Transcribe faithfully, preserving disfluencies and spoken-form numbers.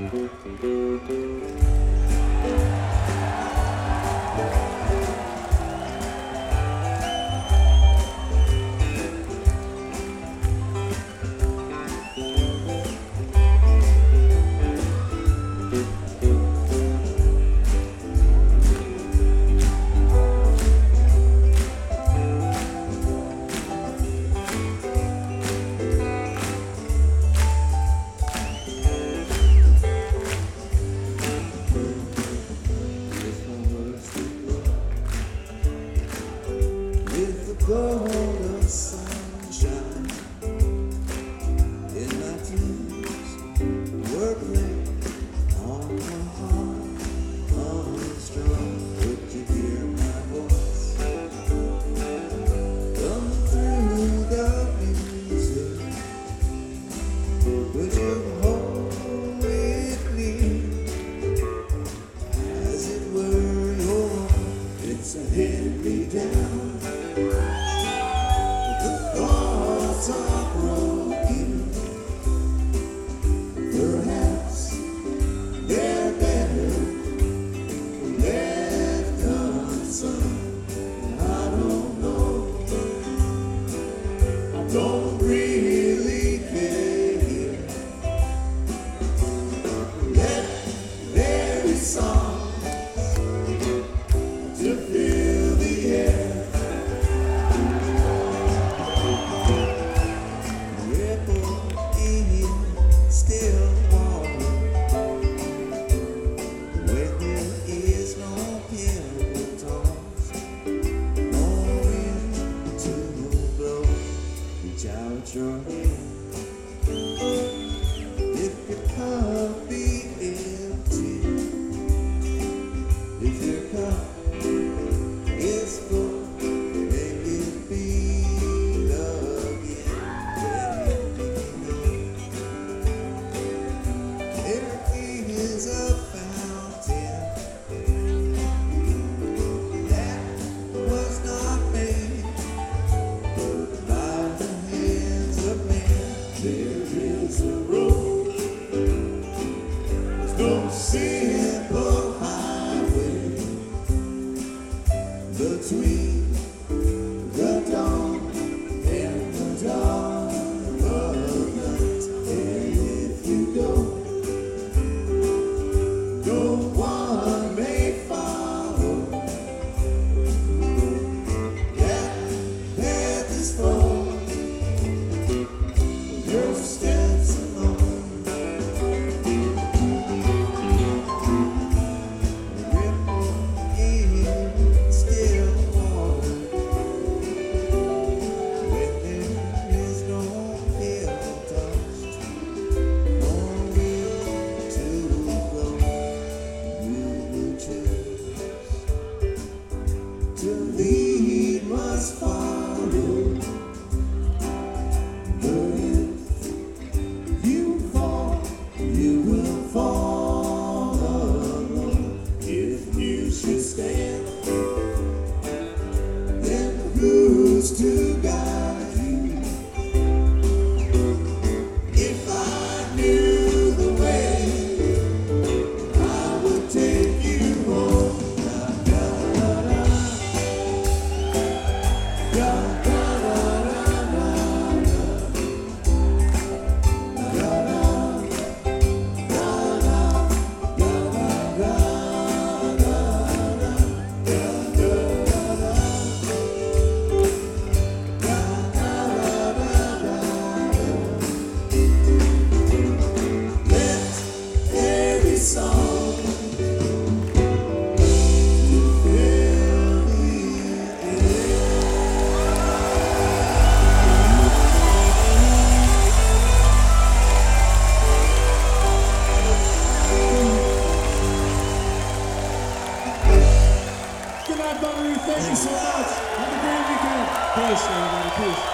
Golden sunshine in my tears, work late on my heart, unstrung. Would you hear my voice come through the music? Would you hold with me as it were your own? It's a hand me down. Are broken. Perhaps they're better left unsung. I don't know. I don't really care. Let there be songs to fill the air. Out your hand. If your cup be empty, if your cup is full, make it be again. Let me know. There is a fountain that was not made. There is a road, there's no simple highway between the dawn and the dawn of night. And if you go, no one may follow. That path is full. Your steps alone, the ripple in still water. When there is no hill touched, no wind to blow, you choose to lead must follow. You will fall alone. If you should stand, then who's to guide you? If I knew the way, I would take you home. Da, da, da, da. Da, da. Thank you so much. Have a great weekend. Peace, everybody. Peace.